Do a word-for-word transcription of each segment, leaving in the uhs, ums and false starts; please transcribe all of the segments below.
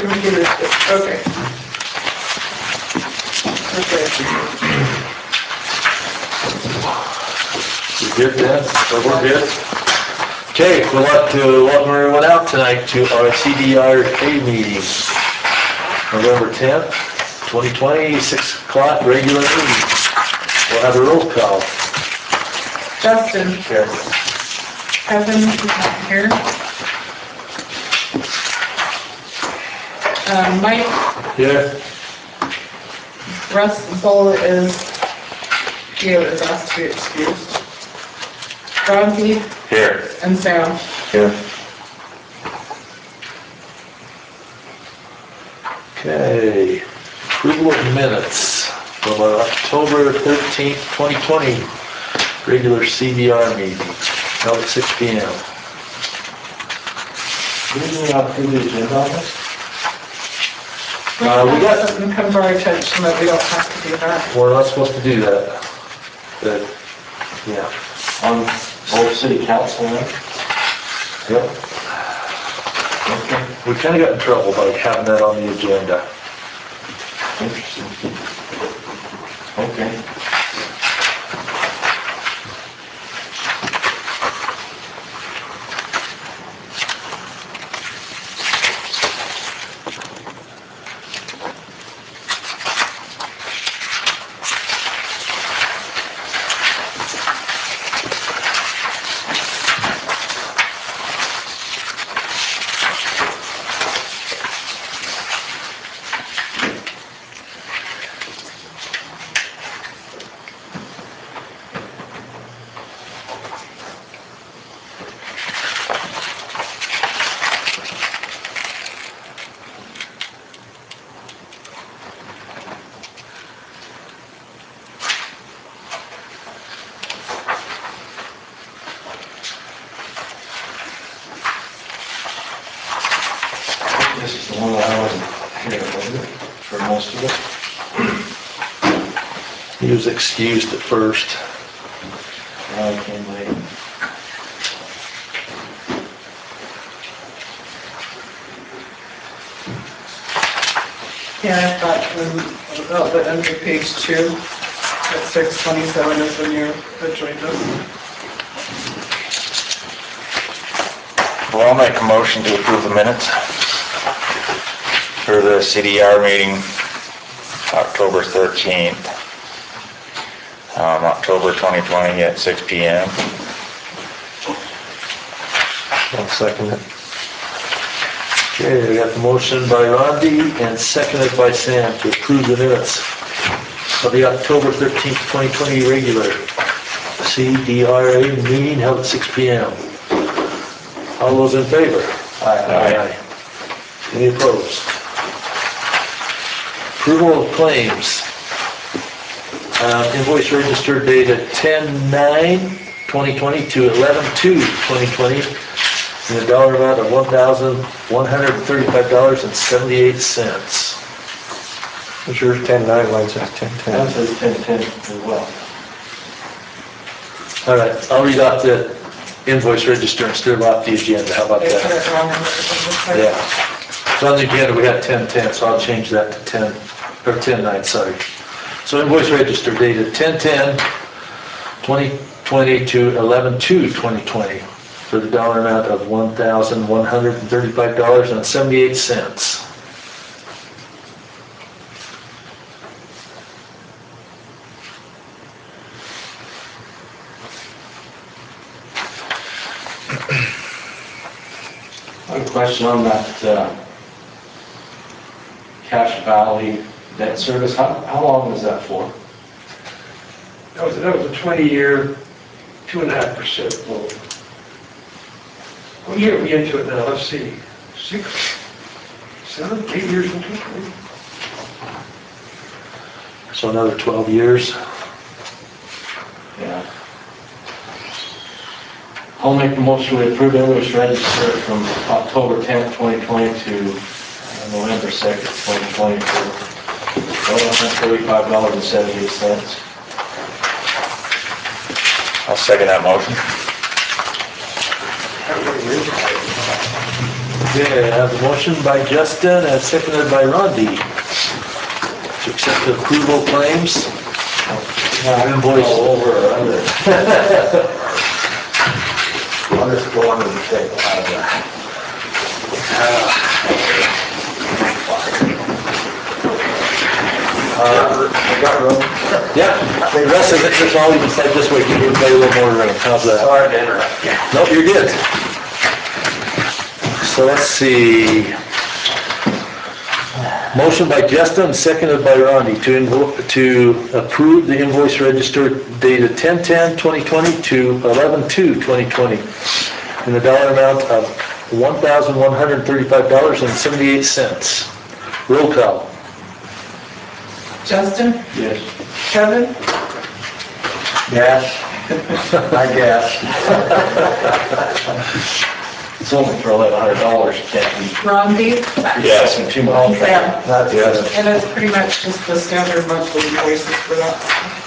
Computers, okay. Okay. You good then? So we're good? Okay, we'd like to welcome everyone out tonight to our C D R A meeting. November tenth, twenty twenty, six o'clock, regular meeting. We'll have a roll call. Justin. Here. Kevin is not here. Um, Mike. Here. Russ Zoll is, he is asked to be excused. Ronzi Here. and Sam. Here. Okay, approval of minutes from our October thirteenth, twenty twenty regular C D R meeting, held at six P M. Usually I'll approve the agenda on this. We Uh, we got- something come to our attention that we don't have to do that. We're not supposed to do that. But, yeah. On both city council, right? Yep. Okay. We kinda got in trouble by having that on the agenda. Interesting. Okay. This is the one that I wasn't here for, for most of it. He was excused at first. I came late. Yeah, I thought when, about the end of page two, at six twenty-seven is when you had joined us. Well, I'll make a motion to approve the minutes for the C D R meeting, October thirteenth, um, October twenty twenty at six P M I'll second it. Okay, we got the motion by Rondi and seconded by Sam to approve the minutes of the October thirteenth, twenty twenty regular C D R A meeting held at six P M. All those in favor? Aye. Any opposed? Approval of claims. Uh, Invoice register dated ten nine twenty twenty to eleven two twenty twenty in the dollar amount of one thousand one hundred thirty-five dollars and seventy-eight cents. It's yours ten nine, mine says ten ten. That says ten ten as well. All right, I'll read off the invoice register instead of off the agenda. How about They put that? it wrong on the agenda. Yeah. So on the agenda, we had ten ten, so I'll change that to ten, or ten nine, sorry. So invoice register dated ten ten twenty twenty to eleven two twenty twenty for the dollar amount of one thousand one hundred thirty-five dollars and seventy-eight cents. I have a question on that, uh, Cache Valley debt service. How, how long is that for? That was, that was a twenty-year, two and a half percent loan. What year are we into it now? Let's see, six, seven, eight years into it? maybe? So another twelve years. Yeah. I'll make a motion to approve invoice register from October tenth, twenty twenty to uh, November second, twenty twenty for one hundred thirty-five dollars and seventy-eight cents. I'll second that motion. How many years? Okay, I have a motion by Justin and seconded by Rondi to accept the approval claims. Invoice. All over or under? I'll just go under the table. How's that? Uh, I got room. Yeah, the rest of it, just all you can slide this way, give everybody a little more room. How's that? Sorry to interrupt you. Nope, you're good. So let's see. Motion by Justin, seconded by Rondi to invo, to approve the invoice register dated ten ten twenty twenty to eleven two twenty twenty in the dollar amount of one thousand one hundred thirty-five dollars and seventy-eight cents. Roll call. Justin, Yes. Kevin, Yes. I guess. It's only for eleven hundred dollars, you can't be Rondi, asking too much. Sam. That's it. And it's pretty much just the standard monthly invoices for that.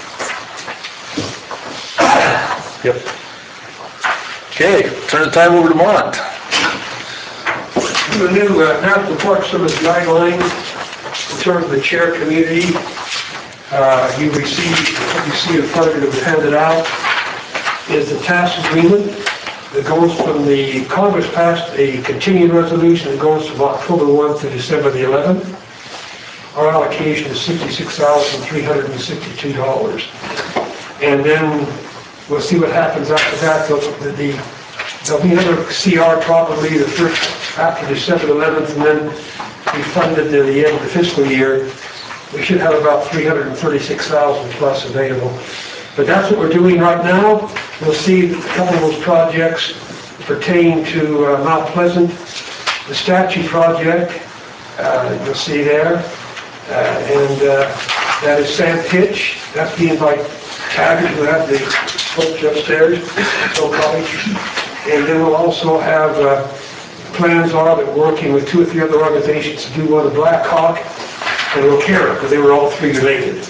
Yep. Okay, turn the time over to Mont. The new uh, National Park Service guidelines in terms of the chair community, uh, you received, what you see in front of you that was handed out, is the task agreement that goes from the, Congress passed a continuing resolution that goes from October first to December the eleventh. Our allocation is sixty-six thousand three hundred sixty-two dollars. And then we'll see what happens after that. The, the, there'll be another C R probably the first, after December eleventh, and then we funded to the end of the fiscal year. We should have about three hundred thirty-six thousand plus available. But that's what we're doing right now. We'll see a couple of those projects pertain to uh, Mount Pleasant, the statue project, uh, you'll see there. Uh, and uh, that is Sand Pitch. That's being by Taggart, who have the folks upstairs, Hill College. And then we'll also have, uh, plans are that we're working with two or three other organizations to do one at Black Hawk and Rocara, because they were all three related.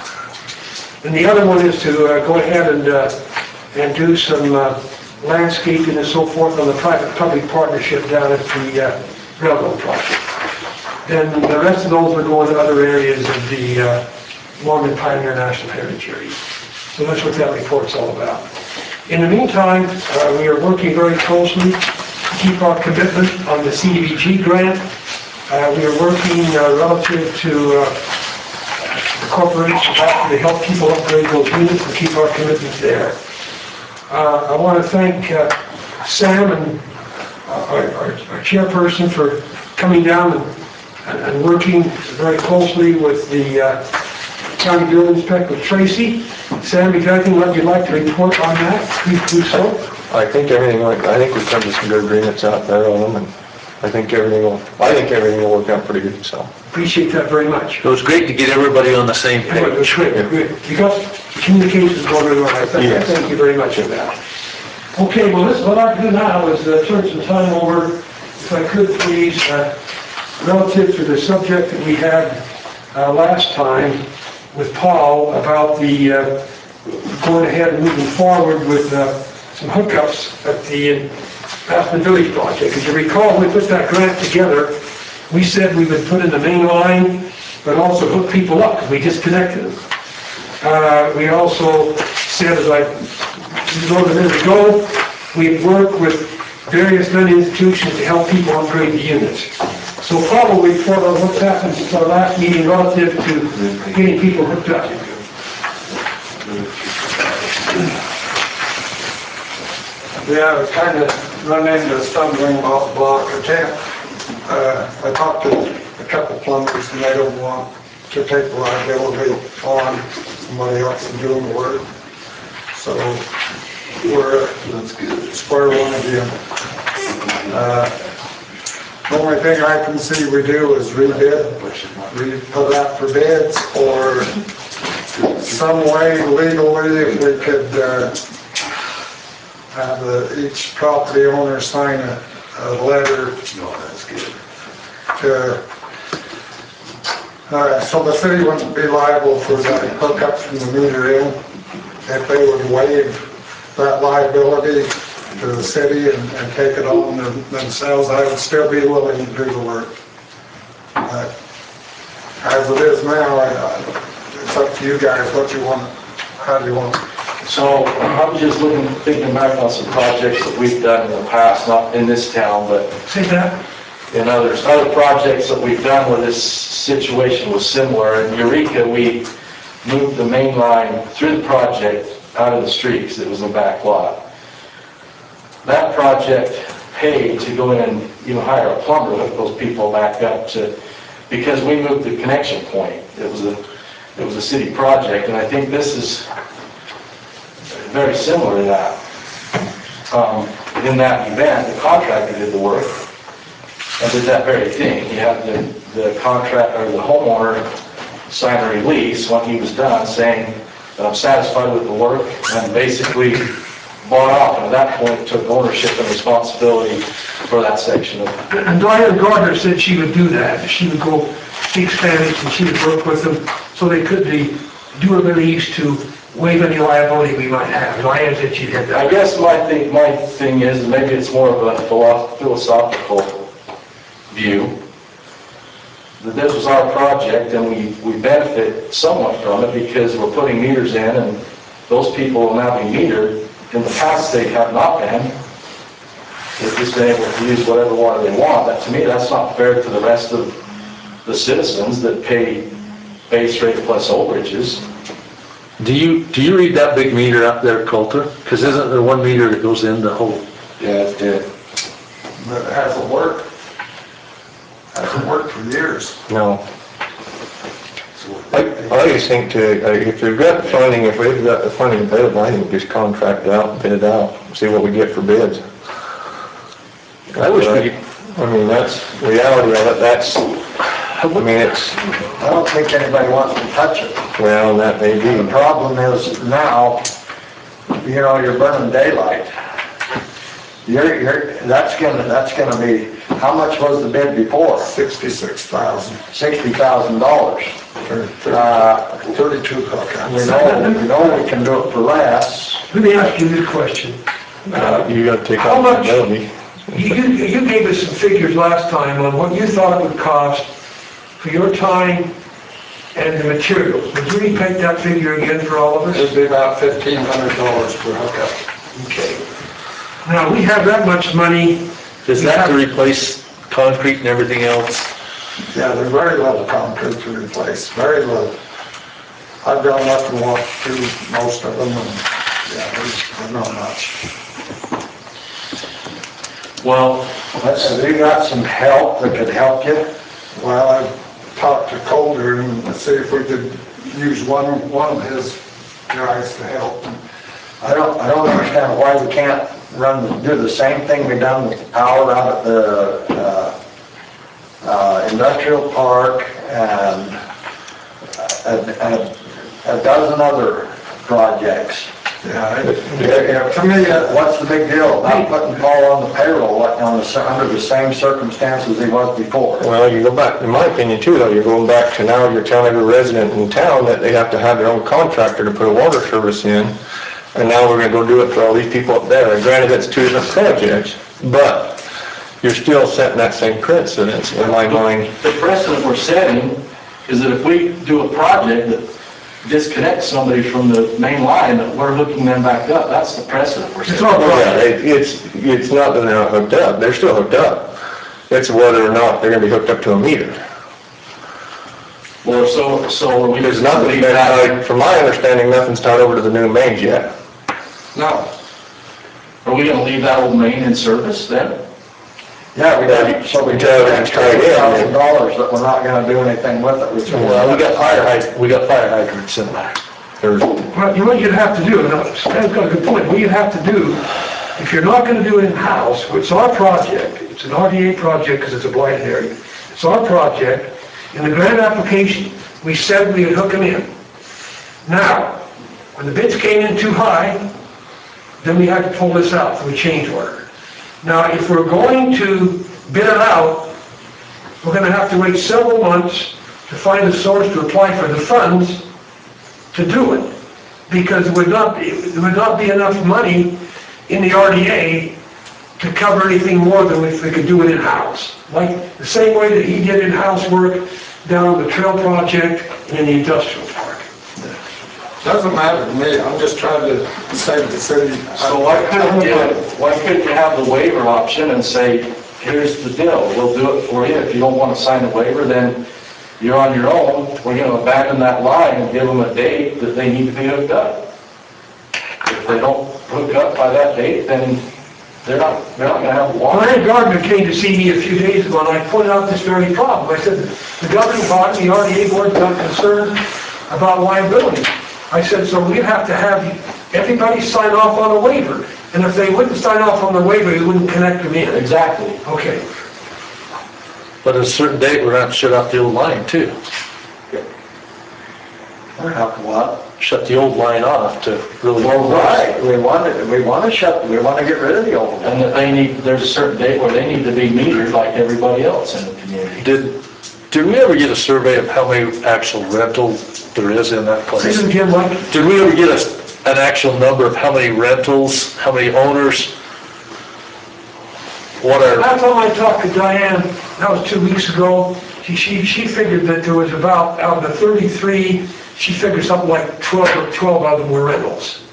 And the other one is to uh, go ahead and uh, and do some uh, landscaping and so forth on the private-public partnership down at the uh, railroad project. Then the rest of those are going to other areas of the uh, Mormon Pioneer National Heritage Area. So that's what that report's all about. In the meantime, uh, we are working very closely to keep our commitment on the C D B G grant. Uh, we are working uh, relative to uh, the corporation to help people upgrade those units and keep our commitment there. Uh, I want to thank uh, Sam and uh, our, our, our chairperson for coming down and, and working very closely with the uh, county building inspector, Tracy. Sam, is there anything that you'd like to report on that? Please do so. I think everything, went- I think we've come to some good agreements out there on them, and I think everything will, I think everything will work out pretty good, so. Appreciate that very much. It was great to get everybody on the same It was page. great, good. You got communications going really well. I thank, Yes. thank you very much for that. Okay, well, this, what I'll do now is uh, turn some time over, if I could please, uh, relative to the subject that we had uh, last time with Paul about the uh, going ahead and moving forward with uh, some hookups at the Aspen Village project. As you recall, when we put that grant together, we said we would put in the main line, but also hook people up, because we disconnected them. Uh, we also said, as I wrote a minute ago, we work with various many institutions to help people upgrade the units. So probably for what's happened since our last meeting relative to getting people hooked up. Yeah, I kind of run into a stumbling block block. I can't, uh, I talked to a couple plumbers and they don't want to take liability on somebody else doing the work. So we're at square one again. Uh, The only thing I can see we do is rebid, we put out for bids, or some way legally if we could, uh, have the, each property owner sign a, a letter to, uh, so the city wouldn't be liable for the hookup from the meter in, if they would waive that liability to the city and, and take it on them- themselves, I would still be willing to do the work. But as it is now, I, I- it's up to you guys what you want, how do you want. So I'm just looking, thinking back on some projects that we've done in the past, not in this town, but Say that? in others, other projects that we've done where this situation was similar. In Eureka, we moved the main line through the project out of the street because it was a back lot. That project paid to go in and even hire a plumber to hook those people back up to, because we moved the connection point. It was a, it was a city project, and I think this is very similar to that. Um, in that event, the contractor did the work and did that very thing. He had the, the contract, or the homeowner sign a release when he was done saying that I'm satisfied with the work, and basically bought off, and at that point took ownership and responsibility for that section of it. And Diane Gardner said she would do that. She would go speak Spanish and she would work with them so they could be, do a release to waive any liability we might have. Diane said she did I that. guess my thing, my thing is, maybe it's more of a philo- philosophical view, that this was our project and we, we benefit somewhat from it because we're putting meters in and those people will now be metered. In the past, they have not been. They've just been able to use whatever water they want. That, to me, that's not fair to the rest of the citizens that pay base rate plus overages. Do you, do you read that big meter up there, Coulter? Because isn't there one meter that goes in the whole? Yeah, it did. But it hasn't worked. Hasn't worked for years. No. I, I just think to, uh, if we've got the funding, if we've got the funding available, I think just contract it out and bid it out, see what we get for bids. I wish we could, I mean, that's the reality of it, that's, I mean, it's, I don't think anybody wants to touch it. well, that may The be. problem is now, you know, you're burning daylight. You're, you're, that's gonna, that's gonna be, how much was the bid before? Sixty-six thousand Sixty thousand dollars. for Uh, thirty-two you hookups. know, you know we can do it for less. Let me ask you this question. Uh, You gotta take How out much- liability. You, you you gave us some figures last time on what you thought it would cost for your time and the materials. Would you repeat that figure again for all of us? It'd be about fifteen hundred dollars per hookup. Okay. Now, we have that much money. is that to replace concrete and everything else? Yeah, there's very little concrete to replace, very little. I've gone up and walked through most of them, and, yeah, there's, there's not much. Well, Have you got some help that could help you? Well, I've talked to Colder and see if we could use one, one of his guys to help. I don't, I don't understand why we can't run, do the same thing we done with the power out at the, uh, uh, industrial park and a, a, a dozen other projects. Yeah, it- yeah, to me, uh, What's the big deal about putting Paul on the payroll on the, under the same circumstances he was before? Well, you go back, in my opinion too, though, you're going back to now, you're telling every resident in town that they have to have their own contractor to put a water service in, and now we're gonna go do it for all these people up there, and granted, it's two different projects, but you're still setting that same precedence in my mind. the precedent we're setting is that if we do a project that disconnects somebody from the main line, that we're hooking them back up, that's the precedent we're It's setting. our Yeah, project. it- it's, it's not that they're not hooked up, they're still hooked up. It's whether or not they're gonna be hooked up to a meter. Well, so, so are we Because just nothing's leave been, that? like, from my understanding, nothing's tied over to the new mains yet. no, Are we gonna leave that old main in service then? Yeah, we did, so we Until did it's extra tied in. eight thousand dollars that we're not gonna do anything with it, which Well, we got fire hyd, we got fire hydrants in there. There's, Well, you know what you'd have to do, and Stan's got a good point, what you'd have to do, if you're not gonna do it in-house, it's our project, it's an R D A project because it's a blighted area, it's our project, in the grant application, we said we would hook them in. Now, when the bids came in too high, then we had to pull this out for a change order. Now, if we're going to bid it out, we're gonna have to wait several months to find a source to apply for the funds to do it, because it would not be, there would not be enough money in the R D A to cover anything more than if we could do it in-house. Like the same way that he did in-house work down on the trail project and in the industrial park. Doesn't matter to me, I'm just trying to save the city. So why couldn't you, why couldn't you have the waiver option and say, here's the deal, we'll do it for you. If you don't want to sign the waiver, then you're on your own. We're going to abandon that line and give them a date that they need to be hooked up. If they don't hook up by that date, then they're not, they're not going to have water. Brian Gardner came to see me a few days ago, and I pointed out this very problem. I said, the governing body, the R D A board's not concerned about liability. I said, so we'd have to have everybody sign off on a waiver. And if they wouldn't sign off on the waiver, we wouldn't connect them in. Exactly. Okay. But at a certain date, we're going to have to shut off the old line too. We're not what? Shut the old line off to really. Well, right, we want to, we want to shut, we want to get rid of the old one. And that they need, there's a certain date where they need to be metered like everybody else in the community. Did, did we ever get a survey of how many actual rentals there is in that place? Say it again, Mike. Did we ever get a, an actual number of how many rentals, how many owners? What are, Last time I talked to Diane, that was two weeks ago, she, she, she figured that there was about, out of the thirty-three, she figured something like twelve or twelve of them were rentals.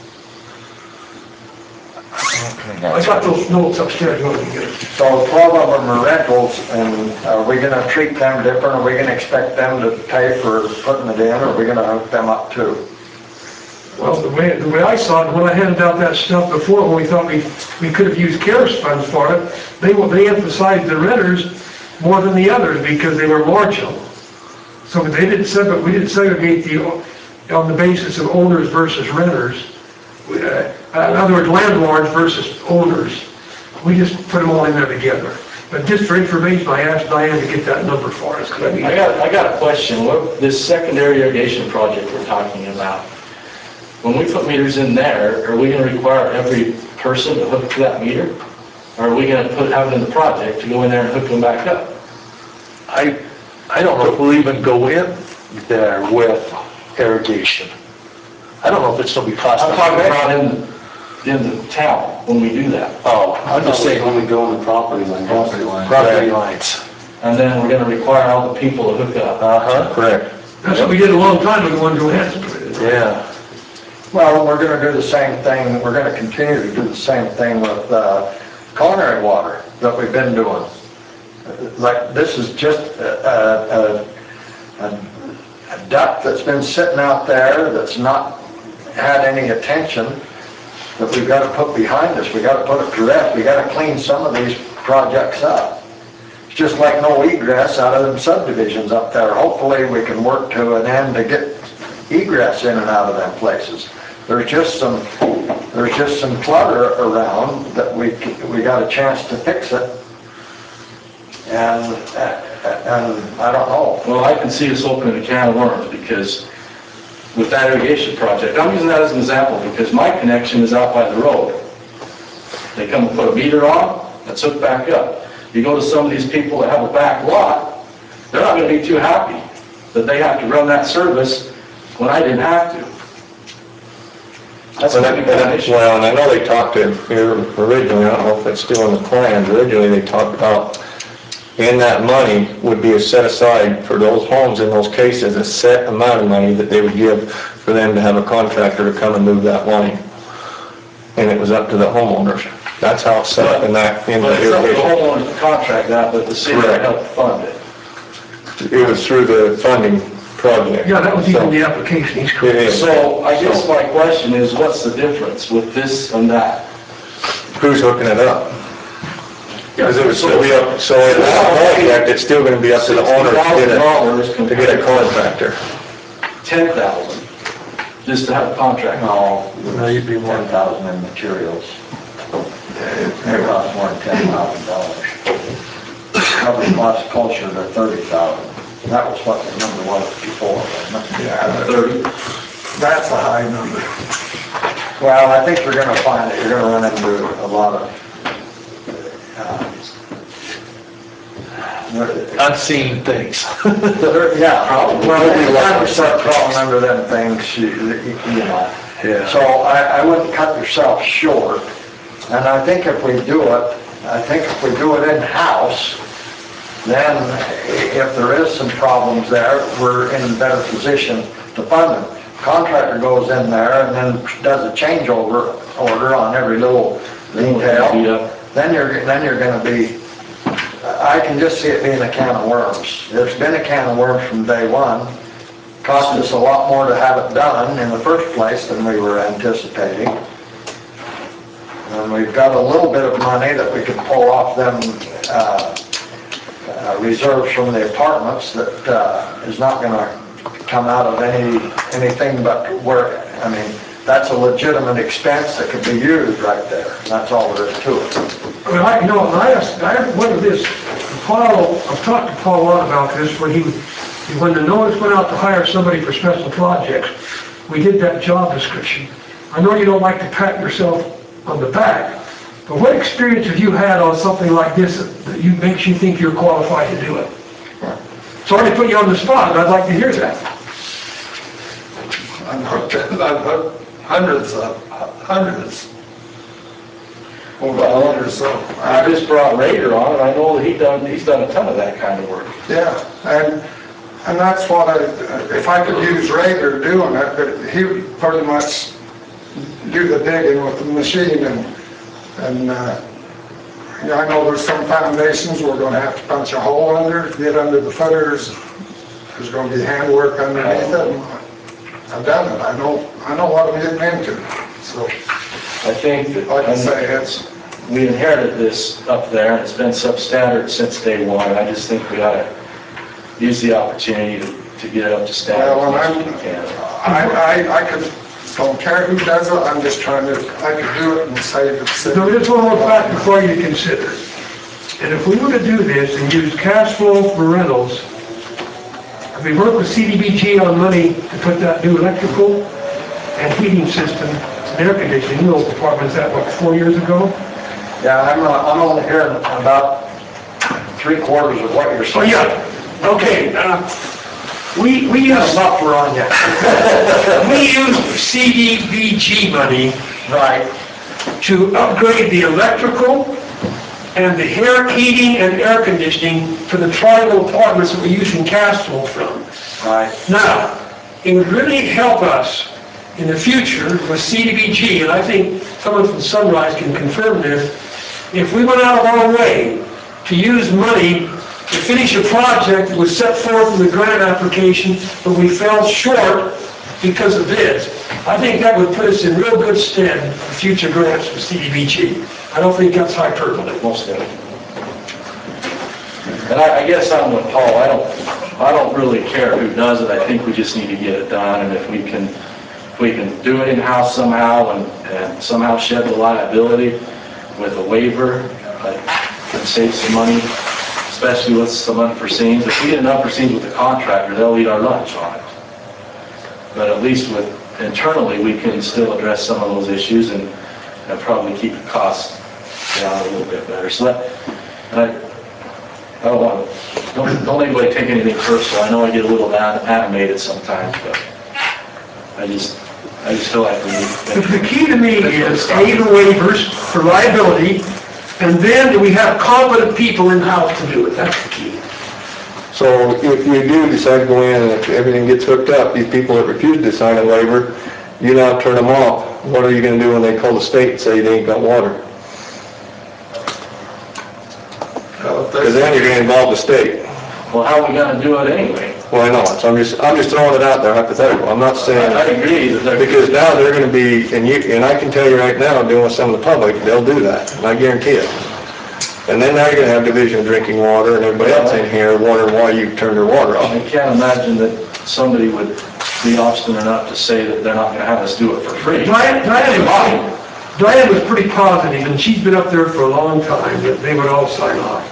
I got those notes upstairs, you want to get it. So twelve of them are rentals, and are we gonna treat them different? Are we gonna expect them to pay for putting it in, or are we gonna hook them up too? Well, the way, the way I saw it, when I handed out that stuff before, when we thought we, we could have used CARES funds for it, they, they emphasized the renters more than the others because they were marginal. So they didn't segregate, we didn't segregate the, on the basis of owners versus renters. We, uh, In other words, landlords versus owners. We just put them all in there together. But just for information, I asked Diane to get that number for us. 'Cause I mean, I got, I got a question. What, this secondary irrigation project we're talking about, when we put meters in there, are we going to require every person to hook to that meter? Or are we going to put, have it in the project to go in there and hook them back up? I, I don't know if we'll even go in there with irrigation. I don't know if it's going to be cost I'm talking effective. about in, in the town, when we do that. Oh, I'm just saying, When we go on the property line. Property line. property lines. And then we're going to require all the people to hook up. Uh-huh. Correct. that's what we did a long time ago when Johannes put it in. Yeah. Well, we're gonna do the same thing, we're gonna continue to do the same thing with, uh, culinary water that we've been doing. Like, this is just a, a, a a duct that's been sitting out there that's not had any attention that we've got to put behind us. We got to put it to rest. We got to clean some of these projects up. It's just like no egress out of them subdivisions up there. Hopefully we can work to an end to get egress in and out of them places. There's just some, there's just some clutter around that we, we got a chance to fix it. And, and I don't know. Well, I can see us opening a can of worms because with that irrigation project, I'm using that as an example because my connection is out by the road. They come and put a meter on, that's hooked back up. You go to some of these people that have a back lot, they're not going to be too happy that they have to run that service when I didn't have to. That's Well, going to and be an I- issue. well, and I know they talked to, here originally, I don't know if it's still in the plans, originally they talked about in that money would be a set aside for those homes in those cases, a set amount of money that they would give for them to have a contractor to come and move that line. And it was up to the homeowners. That's how it's set up in that, in But the it's up to the irrigation. homeowners to contract that, but the city will Correct. help fund it. It was through the funding project. Yeah, that was even So, the application, he's It correct. is. So I guess my question is, what's the difference with this and that? Who's hooking it up? Because it would still be up, so in that project, it's still gonna be up to the owner to get a, to get a contractor. Ten thousand, just to have a contract. No, No, you'd be more. ten thousand in materials. It costs more than ten thousand dollars. Probably costs closer to thirty thousand. That was what the number was before, wasn't it? Yeah, Thirty. that's a high number. Well, I think you're gonna find that you're gonna run into a lot of, uh, Unseen things. there- yeah, probably. Well, when you start crawling under them things, you, you know. Yeah. So I, I wouldn't cut yourself short And I think if we do it, I think if we do it in-house, then if there is some problems there, we're in a better position to fund them. Contractor goes in there and then does a changeover order on every little detail. Then you're, then you're gonna be, I can just see it being a can of worms. It's been a can of worms from day one. Cost us a lot more to have it done in the first place than we were anticipating. And we've got a little bit of money that we can pull off them uh, uh, reserves from the apartments that uh, is not going to come out of any anything but work. I mean, that's a legitimate expense that could be used right there. That's all there is to it. I mean, I, you know, I asked, I wondered this, Paul, I've talked to Paul a lot about this, when he, when the notice went out to hire somebody for special projects, we did that job description. I know you don't like to pat yourself on the back, but what experience have you had on something like this that you, makes you think you're qualified to do it? Sorry to put you on the spot, but I'd like to hear that. I've hooked, I've hooked hundreds of, hundreds. Over a hundred, so. I just brought Raider on, and I know that he done, he's done a ton of that kind of work. Yeah, and, and that's what I, if I could use Raider doing it, but he would pretty much do the digging with the machine and, and, uh, yeah, I know there's some foundations we're gonna have to punch a hole under, get under the footers. There's gonna be handwork underneath it. I've done it, I know, I know what I'm getting into, so. I think that, Like I say, it's, we inherited this up there, and it's been substandard since day one, and I just think we ought to use the opportunity to, to get it up to standard well, as and much as I'm, we can. I, I, I could, don't care who does it, I'm just trying to, I could do it and save it. So just one more fact before you consider. And if we were to do this and use cash flow for rentals, if we work with C D B G on money to put that new electrical and heating system and air conditioning in those apartments, that, what, four years ago? Yeah, I'm, uh, I'm only hearing about three quarters of what you're Oh, saying. yeah, okay. uh, We, we use, Enough for on you. we use C D B G money Right. to upgrade the electrical and the air heating and air conditioning for the tribal apartments that we're using cash flow from. Right. Now, it would really help us in the future with C D B G, and I think someone from Sunrise can confirm this, if we went out of our way to use money to finish a project that was set forth in the grant application, but we fell short because of this. I think that would put us in real good stead for future grants with C D B G. I don't think that's hyperbole. Most of it. And I, I guess I'm with Paul, I don't, I don't really care who does it, I think we just need to get it done, and if we can, if we can do it in-house somehow and, and somehow shed the liability with a waiver, like, and save some money, especially with some unforeseens. If we get an unforeseen with the contractor, they'll eat our lunch on it. But at least with, internally, we can still address some of those issues and, and probably keep the costs down a little bit better. So that, and I, I don't want, don't, don't anybody take anything personal. I know I get a little an- animated sometimes, but I just, I just feel like we need. The the key to me is A, the waivers for liability, and then do we have competent people in-house to do it? That's the key. So if you do decide to go in and if everything gets hooked up, these people that refuse to sign a waiver, you now turn them off. What are you gonna do when they call the state and say they ain't got water? Because then you're gonna involve the state. Well, how are we gonna do it anyway? Well, I know, so I'm just, I'm just throwing it out there hypothetical. I'm not saying, I agree that they're. because now they're gonna be, and you, and I can tell you right now, dealing with some of the public, they'll do that, and I guarantee it. And then now you're gonna have division of drinking water and everybody else in here wondering why you turned their water off. I can't imagine that somebody would be obstinate enough to say that they're not gonna have us do it for free. Diane, Diane was, Diane was pretty positive, and she's been up there for a long time, that they would all sign off.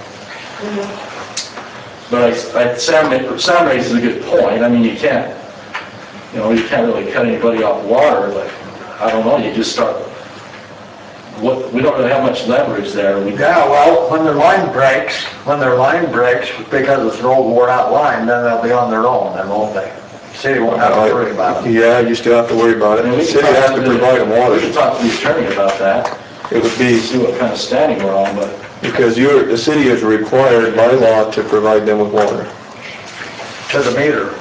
But I, I, Sam, Sam raises a good point. I mean, you can't, you know, you can't really cut anybody off water, but I don't know, you just start, what, we don't really have much leverage there. We, Yeah, well, when their line breaks, when their line breaks, because it's an old wore out line, then they'll be on their own, then won't they? City won't have to worry about it. Yeah, you still have to worry about it. I mean, The we can city talk has to to the- provide them We water. can talk to the attorney about that. It would be, see what kind of standing we're on, but because you're, the city is required by law to provide them with water. To the meter.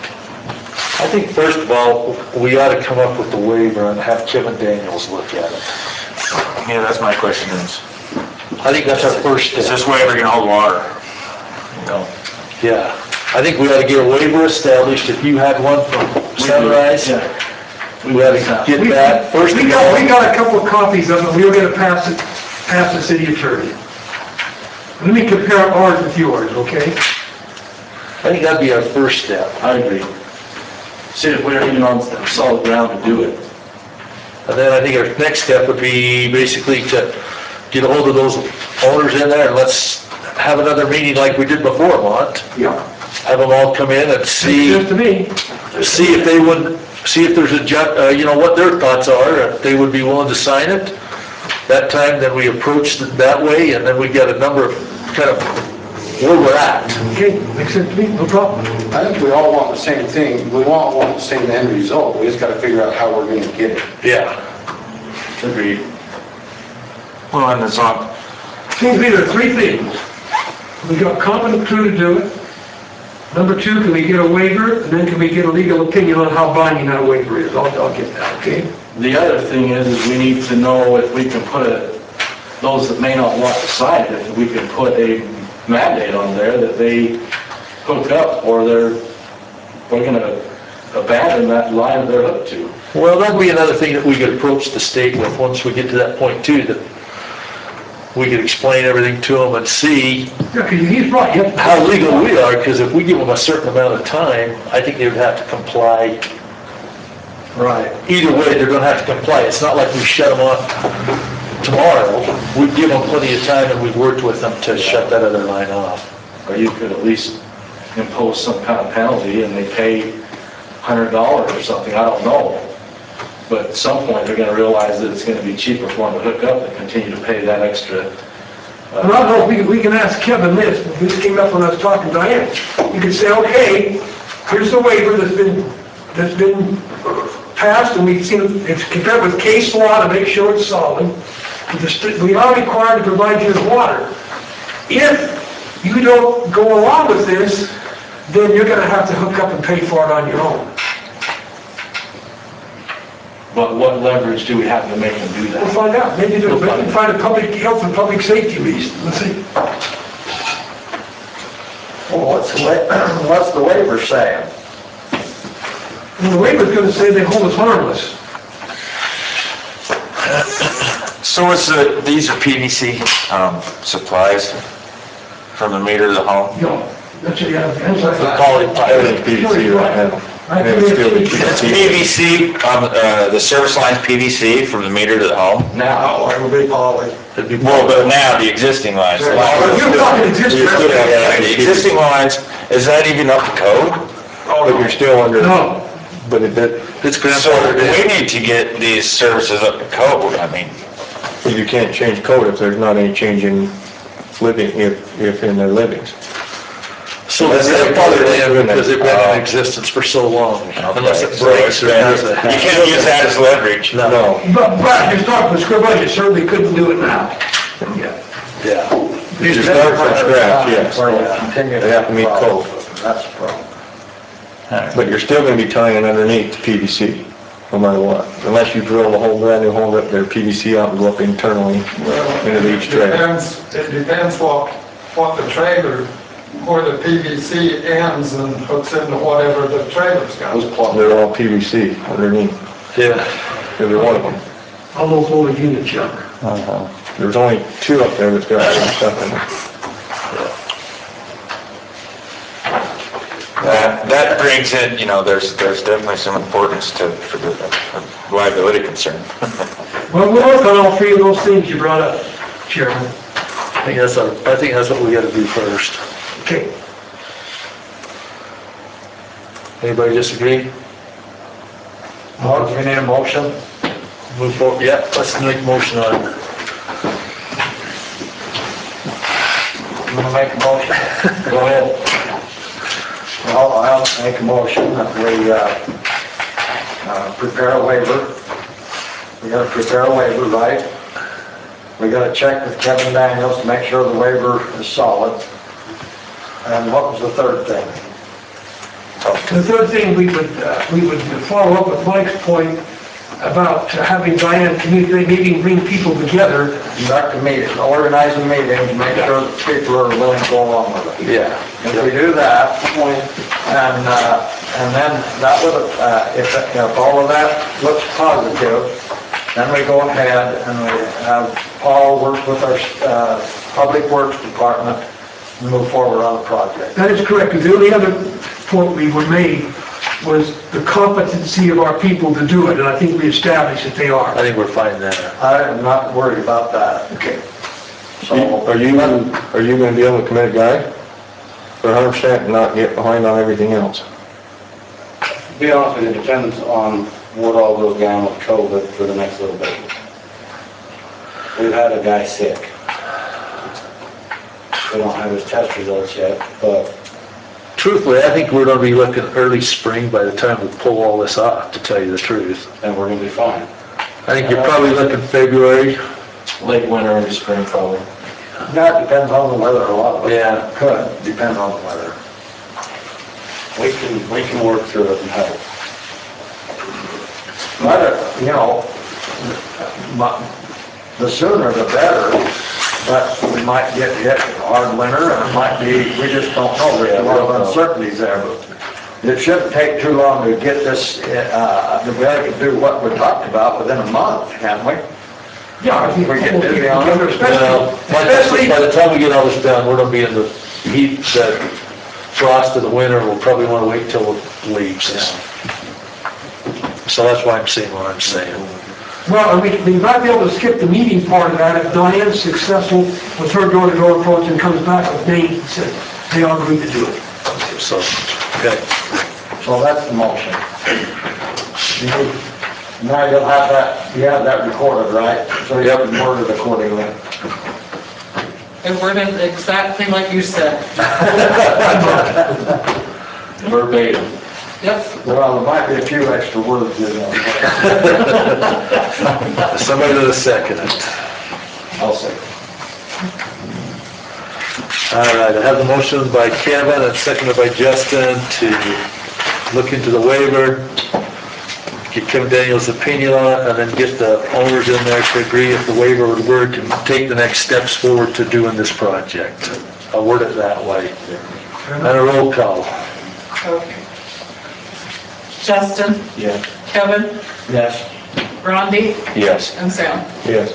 I think first of all, we ought to come up with the waiver and have Kevin Daniels look at it. Yeah, that's my question is, I think that's our first is step. this waiver gonna hold water? You know, Yeah, I think we ought to get a waiver established. If you had one from Sunrise, yeah. we ought to get that first We of got, we all. got a couple of copies of it, we were gonna pass it, pass the city attorney. Let me compare ours with yours, okay? I think that'd be our first step. I agree. See if we're even on solid ground to do it. And then I think our next step would be basically to get a hold of those owners in there and let's have another meeting like we did before, Mont. Yeah. Have them all come in and see, Just to me. see if they would, see if there's a, ju- uh, you know, what their thoughts are, if they would be willing to sign it. That time, then we approach it that way, and then we get a number of, kind of, where we're at. Okay, makes sense to me, no problem. I think we all want the same thing, we all want the same end result, we just gotta figure out how we're gonna get it. Yeah. Agreed. well, and it's on, Seems to me there are three things. We got a competent crew to do it. Number two, can we get a waiver? And then can we get a legal opinion on how binding that waiver is? I'll, I'll get that, okay? The other thing is, is we need to know if we can put a, those that may not want to sign it, if we can put a mandate on there that they hook up, or they're, we're gonna abandon that line they're hooked to. Well, that'd be another thing that we could approach the state with, once we get to that point too, that we could explain everything to them and see Yeah, 'cause he's right, you have to- how legal we are, because if we give them a certain amount of time, I think they would have to comply. Right. Either way, they're gonna have to comply. It's not like we shut them off tomorrow. We give them plenty of time, and we've worked with them to shut that other line off. Or you could at least impose some kind of penalty and they pay a hundred dollars or something, I don't know. But at some point, they're gonna realize that it's gonna be cheaper for them to hook up and continue to pay that extra. I don't know if we can, we can ask Kevin this, this came up when I was talking to Diane. You can say, okay, here's the waiver that's been, that's been passed, and we've seen, it- it's compared with case law to make sure it's solid. The st- We are required to provide you with water. If you don't go along with this, then you're gonna have to hook up and pay for it on your own. But what leverage do we have to make them do We'll that? find out, maybe there's, maybe find a public health and public safety reason, let's see. Well, what's the wa, what's the waiver saying? And the waiver's gonna say they hold us harmless. so is the, these are P V C, um, supplies from the meter to the home? No, that's, yeah, that's like. Everything's P V C right now. I And it's still think It's P V C, um, uh, the service line's P V C from the meter to the home? Now, Oh, it would be poly. It'd be Well, but now the existing lines. the lines- You're talking existing. Yeah, the existing lines, is that even up to code? But you're still under, No, but it, that, It's So grandfathered in. we need to get these services up to code, I mean, you can't change code if there's not any change in living, if, if in their livings. So it's grandfathered in because they've been in existence for so long, unless it so breaks it's or been- has a. you can't use that as leverage. No, but, but you're talking with square budget, certainly couldn't do it now. Yeah. Yeah. you start from scratch, yes. Or we'll continue They have to meet code. That's the problem. But you're still gonna be tying underneath P V C, no matter what. Unless you drill a whole brand new hole up there, P V C out and go up internally into each It trailer. depends, it depends what, what the trailer, where the P V C ends and hooks into whatever the trailer's got. those plugs. They're all P V C underneath, Yeah. every one of them. All those little units, yeah. There's only two up there that's got some stuff in it. That, that brings in, you know, there's, there's definitely some importance to, for the uh, liability concern. Well, we'll work on all three of those things you brought up, Chairman. I think that's, our- I think that's what we gotta do first. Okay. Anybody disagree? Mark, we need a motion? Move forward, yeah, let's make a motion on it. You wanna make a motion? Go ahead. Well, I'll make a motion that we, uh, uh, prepare a waiver. We gotta prepare a waiver, right? We gotta check with Kevin Daniels to make sure the waiver is solid. And what was the third thing? The third thing, we would, uh, we would follow up with Mike's point about having Diane communicate, meeting, bring people together. Conduct a meeting, organize a meeting, to make sure that people are willing to go along with it. Yeah. If we do that, and, uh, and then that would, uh, if, if all of that looks positive, then we go ahead and we have Paul work with our, uh, Public Works Department and move forward on the project. That is correct. The only other point we were made was the competency of our people to do it, and I think we established that they are. I think we're fine there. I am not worried about that. Okay. So, Are you, are you gonna be able to commit a guy for a hundred percent and not get behind on everything else? To be honest with you, it depends on what all goes down with COVID for the next little bit. We've had a guy sick. We don't have his test results yet, but Truthfully, I think we're gonna be looking early spring by the time we pull all this off, to tell you the truth. then we're gonna be fine. I think you're probably looking February. Late winter, early spring probably. that depends on the weather, a lot of it. Yeah. Could, depend on the weather. We can, we can work through it and help. But, uh, you know, mu- the sooner the better, but we might get hit with a hard winter, and it might be, we just don't know, there's a lot of uncertainties there, but it shouldn't take too long to get this, uh, to be able to do what we talked about within a month, can't we? Yeah, I think We we get can busy get on it. together, Well, especially, by the- especially, by the time we get all this done, we're gonna be in the heat, the frost of the winter, we'll probably wanna wait till it leaves. So that's why I'm saying what I'm saying. well, and we, we might be able to skip the meeting part of that if Diane's successful with her door-to-door approach and comes back with names and says, they all agreed to do it. So, okay. So that's the motion. You- Now you'll have that, you have that recorded, right? So you have it worded accordingly. It worded exactly like you said. Verbatim. Yep. Well, there might be a few extra words in there. Somebody to second it. I'll say. All right, I have the motion by Kevin and seconded by Justin to look into the waiver, get Kevin Daniels' opinion on it, and then get the owners in there to agree if the waiver would work and take the next steps forward to doing this project. I'll word it that way. And a roll call. Okay. Justin, Yeah. Kevin, Yes. Rondi, Yes. and Sam. Yes.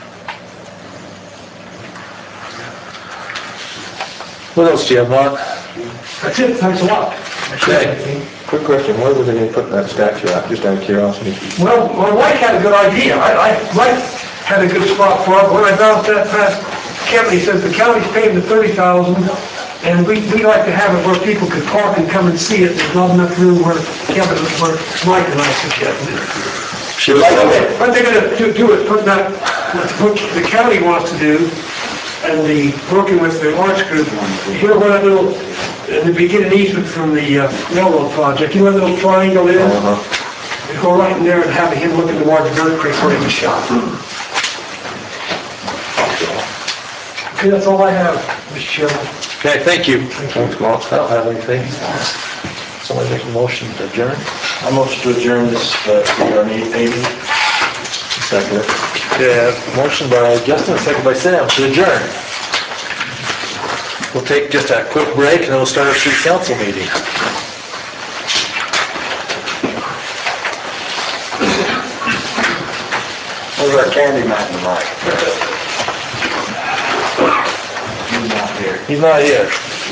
What else do you have, Mark? That's it, thanks a lot. Okay. Quick question, where was they gonna put that statue at, just out of curiosity? Well, well, Mike had a good idea. I, I, Mike had a good spot for it. When I bounced that past Kevin, he says the county's paying the thirty thousand, and we, we like to have it where people could park and come and see it. There's not enough room where Kevin, where Mike and I suggested. Should we have it? What they're gonna do, do is put that, what the county wants to do, and the, working with the arts group, here where that little, and they begin an easement from the uh, railroad project, you know where the little triangle is? We go right in there and have him look at the Martin Bird Creek where he was shot. Okay, that's all I have, Mister Chairman. Okay, thank you. Thanks, Mark. I don't have anything. Somebody make a motion to adjourn? I motion to adjourn this, uh, P R meeting. Second it. Yeah, motion by Justin, second by Sam to adjourn. We'll take just a quick break and then we'll start our city council meeting. Where's our candy man tonight? He's not here. He's not here.